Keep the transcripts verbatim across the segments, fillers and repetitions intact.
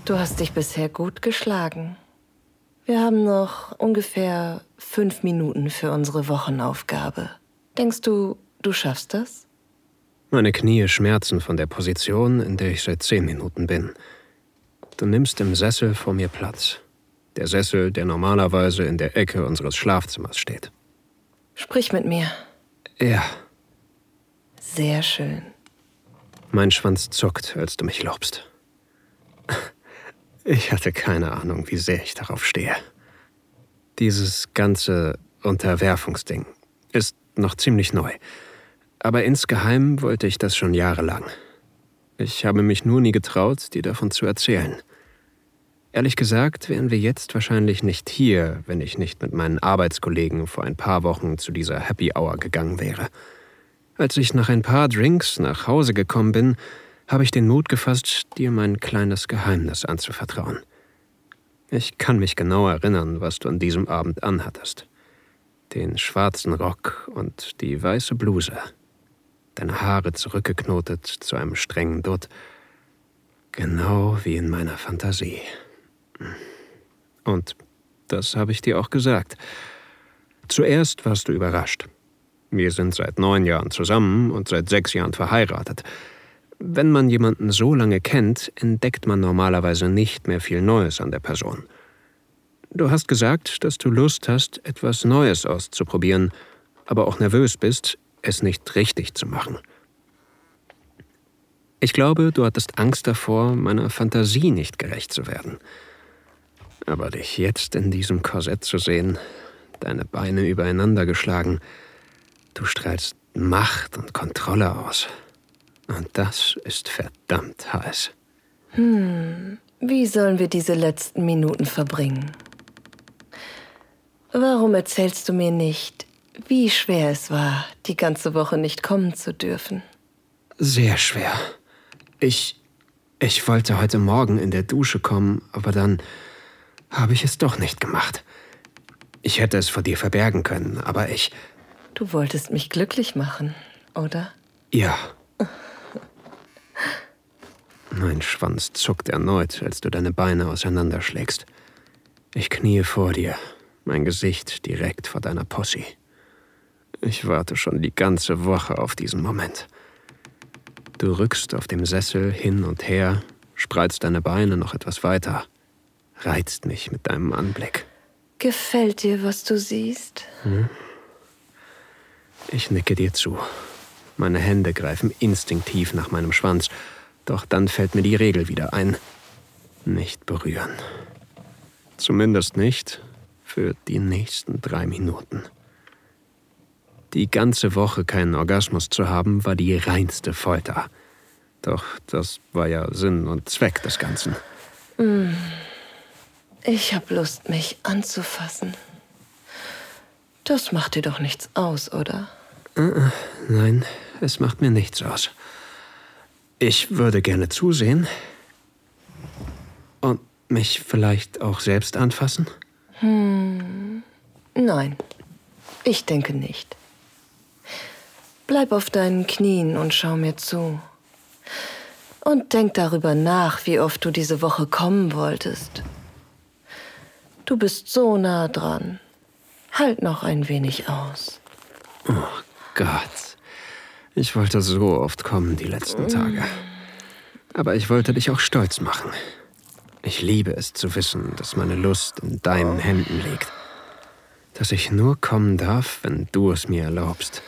Du hast dich bisher gut geschlagen. Wir haben noch ungefähr fünf Minuten für unsere Wochenaufgabe. Denkst du, du schaffst das? Meine Knie schmerzen von der Position, in der ich seit zehn Minuten bin. Du nimmst im Sessel vor mir Platz. Der Sessel, der normalerweise in der Ecke unseres Schlafzimmers steht. Sprich mit mir. Ja. Sehr schön. Mein Schwanz zuckt, als du mich lobst. Ich hatte keine Ahnung, wie sehr ich darauf stehe. Dieses ganze Unterwerfungsding ist noch ziemlich neu. Aber insgeheim wollte ich das schon jahrelang. Ich habe mich nur nie getraut, dir davon zu erzählen. Ehrlich gesagt wären wir jetzt wahrscheinlich nicht hier, wenn ich nicht mit meinen Arbeitskollegen vor ein paar Wochen zu dieser Happy Hour gegangen wäre. Als ich nach ein paar Drinks nach Hause gekommen bin, habe ich den Mut gefasst, dir mein kleines Geheimnis anzuvertrauen. Ich kann mich genau erinnern, was du an diesem Abend anhattest. Den schwarzen Rock und die weiße Bluse. Deine Haare zurückgeknotet zu einem strengen Dutt. Genau wie in meiner Fantasie. Und das habe ich dir auch gesagt. Zuerst warst du überrascht. Wir sind seit neun Jahren zusammen und seit sechs Jahren verheiratet. Wenn man jemanden so lange kennt, entdeckt man normalerweise nicht mehr viel Neues an der Person. Du hast gesagt, dass du Lust hast, etwas Neues auszuprobieren, aber auch nervös bist, es nicht richtig zu machen. Ich glaube, du hattest Angst davor, meiner Fantasie nicht gerecht zu werden. Aber dich jetzt in diesem Korsett zu sehen, deine Beine übereinander geschlagen, du strahlst Macht und Kontrolle aus. Und das ist verdammt heiß. Hm, wie sollen wir diese letzten Minuten verbringen? Warum erzählst du mir nicht, wie schwer es war, die ganze Woche nicht kommen zu dürfen? Sehr schwer. Ich, ich wollte heute Morgen in der Dusche kommen, aber dann habe ich es doch nicht gemacht. Ich hätte es vor dir verbergen können, aber ich... Du wolltest mich glücklich machen, oder? Ja. Mein Schwanz zuckt erneut, als du deine Beine auseinanderschlägst. Ich kniee vor dir, mein Gesicht direkt vor deiner Pussy. Ich warte schon die ganze Woche auf diesen Moment. Du rückst auf dem Sessel hin und her, spreizt deine Beine noch etwas weiter, reizt mich mit deinem Anblick. Gefällt dir, was du siehst? Hm? Ich nicke dir zu. Meine Hände greifen instinktiv nach meinem Schwanz, doch dann fällt mir die Regel wieder ein. Nicht berühren. Zumindest nicht für die nächsten drei Minuten. Die ganze Woche keinen Orgasmus zu haben, war die reinste Folter. Doch das war ja Sinn und Zweck des Ganzen. Ich hab Lust, mich anzufassen. Das macht dir doch nichts aus, oder? Uh, nein, es macht mir nichts aus. Ich würde gerne zusehen und mich vielleicht auch selbst anfassen. Hm, nein, ich denke nicht. Bleib auf deinen Knien und schau mir zu. Und denk darüber nach, wie oft du diese Woche kommen wolltest. Du bist so nah dran. Halt noch ein wenig aus. Oh Gott. Ich wollte so oft kommen die letzten Tage. Aber ich wollte dich auch stolz machen. Ich liebe es zu wissen, dass meine Lust in deinen Händen liegt. Dass ich nur kommen darf, wenn du es mir erlaubst.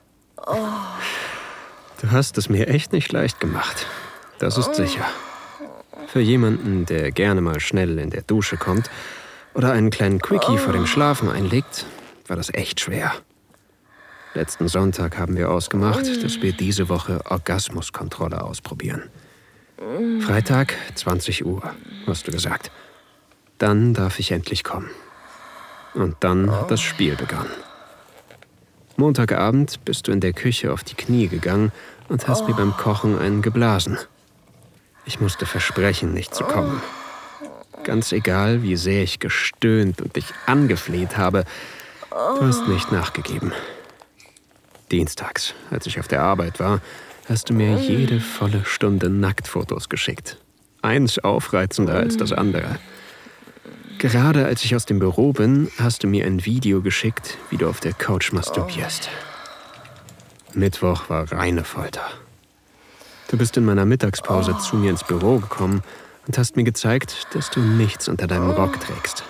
Du hast es mir echt nicht leicht gemacht. Das ist sicher. Für jemanden, der gerne mal schnell in der Dusche kommt oder einen kleinen Quickie vor dem Schlafen einlegt, war das echt schwer. Letzten Sonntag haben wir ausgemacht, dass wir diese Woche Orgasmuskontrolle ausprobieren. Freitag, zwanzig Uhr, hast du gesagt. Dann darf ich endlich kommen. Und dann hat das Spiel begonnen. Montagabend bist du in der Küche auf die Knie gegangen und hast mir beim Kochen einen geblasen. Ich musste versprechen, nicht zu kommen. Ganz egal, wie sehr ich gestöhnt und dich angefleht habe, du hast nicht nachgegeben. Dienstags, als ich auf der Arbeit war, hast du mir jede volle Stunde Nacktfotos geschickt. Eins aufreizender als das andere. Gerade als ich aus dem Büro bin, hast du mir ein Video geschickt, wie du auf der Couch masturbierst. Mittwoch war reine Folter. Du bist in meiner Mittagspause zu mir ins Büro gekommen und hast mir gezeigt, dass du nichts unter deinem Rock trägst.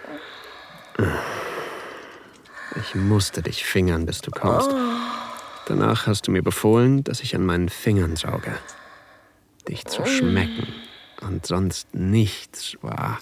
Ich musste dich fingern, bis du kommst. Danach hast du mir befohlen, dass ich an meinen Fingern sauge. Dich zu schmecken und sonst nichts war.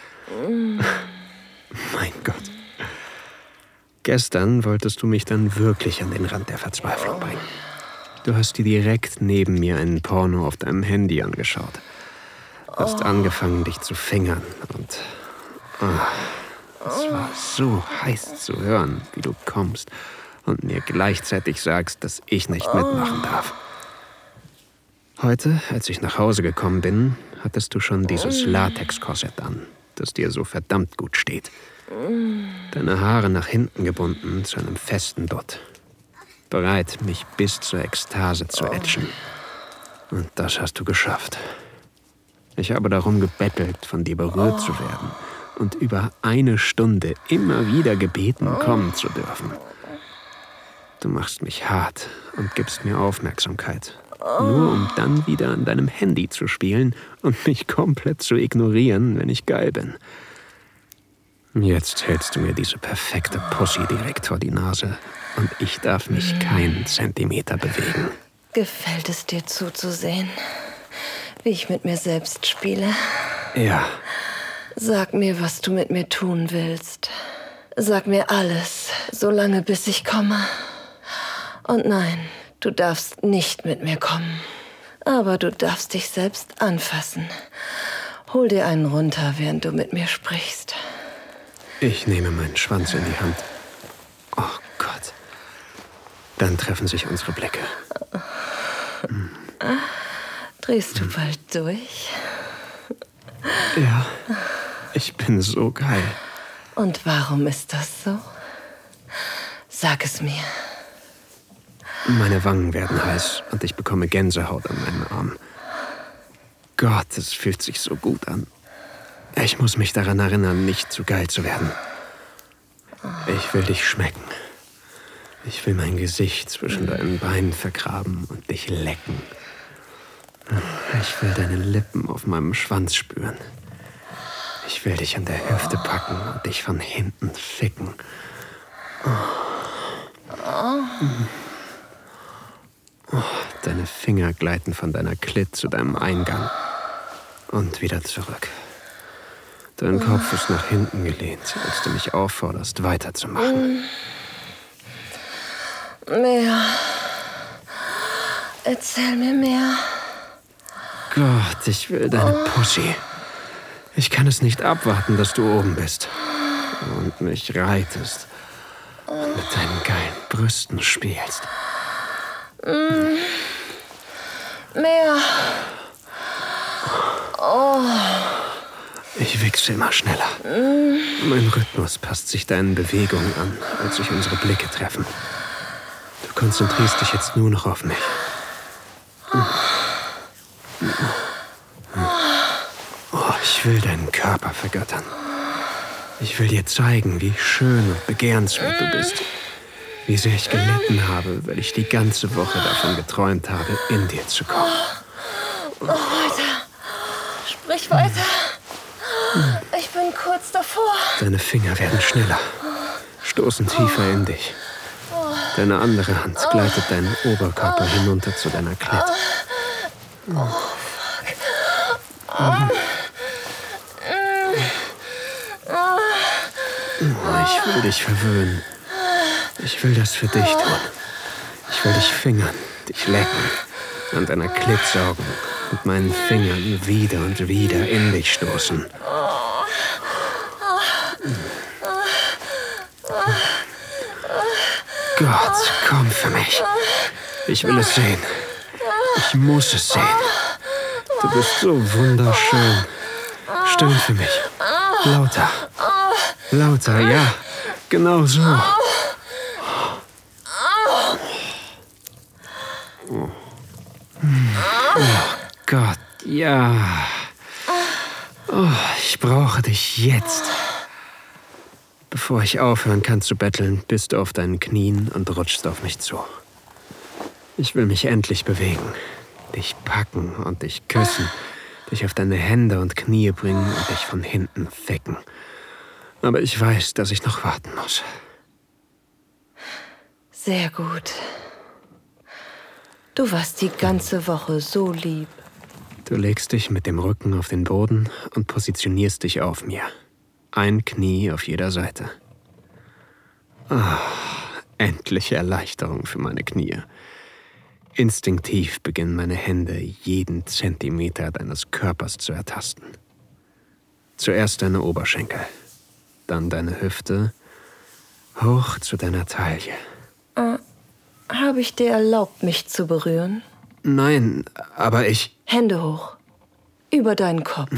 Mein Gott. Gestern wolltest du mich dann wirklich an den Rand der Verzweiflung bringen. Du hast dir direkt neben mir einen Porno auf deinem Handy angeschaut. Hast angefangen, dich zu fingern und... Oh, es war so heiß zu hören, wie du kommst und mir gleichzeitig sagst, dass ich nicht mitmachen darf. Heute, als ich nach Hause gekommen bin, hattest du schon dieses Latex-Korsett an, das dir so verdammt gut steht. Deine Haare nach hinten gebunden zu einem festen Dutt. Bereit, mich bis zur Ekstase zu ätschen. Und das hast du geschafft. Ich habe darum gebettelt, von dir berührt zu werden und über eine Stunde immer wieder gebeten, kommen zu dürfen. Du machst mich hart und gibst mir Aufmerksamkeit, nur um dann wieder an deinem Handy zu spielen und mich komplett zu ignorieren, wenn ich geil bin. Jetzt hältst du mir diese perfekte Pussy direkt vor die Nase und ich darf mich keinen Zentimeter bewegen. Gefällt es dir zuzusehen, wie ich mit mir selbst spiele? Ja. Sag mir, was du mit mir tun willst. Sag mir alles, solange bis ich komme. Und nein, du darfst nicht mit mir kommen. Aber du darfst dich selbst anfassen. Hol dir einen runter, während du mit mir sprichst. Ich nehme meinen Schwanz in die Hand. Oh Gott. Dann treffen sich unsere Blicke. Hm. Drehst du hm. bald durch? Ja, ich bin so geil. Und warum ist das so? Sag es mir. Meine Wangen werden heiß und ich bekomme Gänsehaut an meinen Armen. Gott, es fühlt sich so gut an. Ich muss mich daran erinnern, nicht zu geil zu werden. Ich will dich schmecken. Ich will mein Gesicht zwischen deinen Beinen vergraben und dich lecken. Ich will deine Lippen auf meinem Schwanz spüren. Ich will dich an der Hüfte packen und dich von hinten ficken. Oh. Oh, deine Finger gleiten von deiner Klit zu deinem Eingang und wieder zurück. Dein Kopf ist nach hinten gelehnt, als du mich aufforderst, weiterzumachen. Mehr. Erzähl mir mehr. Gott, ich will deine Pussy. Ich kann es nicht abwarten, dass du oben bist und mich reitest und mit deinen geilen Brüsten spielst. Mm. Mehr. Oh. Ich wichse immer schneller. Mm. Mein Rhythmus passt sich deinen Bewegungen an, als sich unsere Blicke treffen. Du konzentrierst dich jetzt nur noch auf mich. Oh, ich will deinen Körper vergöttern. Ich will dir zeigen, wie schön und begehrenswert du bist. Wie sehr ich gelitten habe, weil ich die ganze Woche davon geträumt habe, in dir zu kommen. Mach weiter. Sprich weiter. Ich bin kurz davor. Deine Finger werden schneller, stoßen tiefer in dich. Deine andere Hand gleitet deinen Oberkörper hinunter zu deiner Klit. Oh, fuck. Ich will dich verwöhnen. Ich will das für dich tun. Ich will dich fingern, dich lecken, an deiner Klit saugen und meinen Fingern wieder und wieder in dich stoßen. Gott, komm für mich. Ich will es sehen. Ich muss es sehen. Du bist so wunderschön. Stöhn für mich. Lauter. Lauter, ja. Genau so. Oh Gott, ja. Oh, ich brauche dich jetzt. Bevor ich aufhören kann zu betteln, bist du auf deinen Knien und rutschst auf mich zu. Ich will mich endlich bewegen, dich packen und dich küssen, dich auf deine Hände und Knie bringen und dich von hinten ficken. Aber ich weiß, dass ich noch warten muss. Sehr gut. Du warst die ganze Woche so lieb. Du legst dich mit dem Rücken auf den Boden und positionierst dich auf mir. Ein Knie auf jeder Seite. Ah, endliche Erleichterung für meine Knie. Instinktiv beginnen meine Hände, jeden Zentimeter deines Körpers zu ertasten. Zuerst deine Oberschenkel, dann deine Hüfte, hoch zu deiner Taille. Äh, habe ich dir erlaubt, mich zu berühren? Nein, aber ich... Hände hoch. Über deinen Kopf.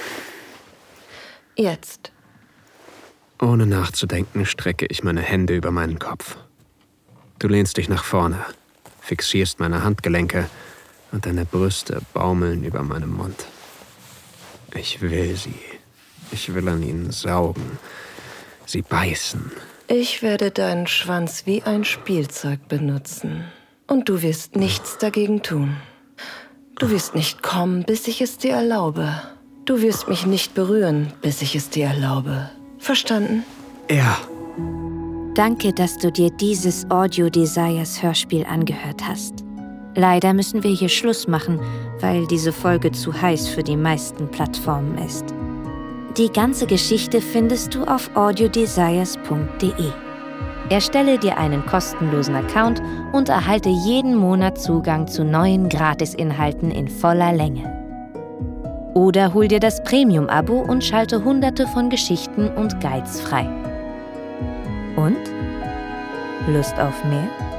Jetzt. Ohne nachzudenken, strecke ich meine Hände über meinen Kopf. Du lehnst dich nach vorne, fixierst meine Handgelenke und deine Brüste baumeln über meinem Mund. Ich will sie. Ich will an ihnen saugen, sie beißen. Ich werde deinen Schwanz wie ein Spielzeug benutzen. Und du wirst nichts dagegen tun. Du wirst nicht kommen, bis ich es dir erlaube. Du wirst mich nicht berühren, bis ich es dir erlaube. Verstanden? Ja. Danke, dass du dir dieses Audio Desires Hörspiel angehört hast. Leider müssen wir hier Schluss machen, weil diese Folge zu heiß für die meisten Plattformen ist. Die ganze Geschichte findest du auf audiodesires punkt de. Erstelle dir einen kostenlosen Account und erhalte jeden Monat Zugang zu neuen Gratisinhalten in voller Länge. Oder hol dir das Premium-Abo und schalte hunderte von Geschichten und Guides frei. Und? Lust auf mehr?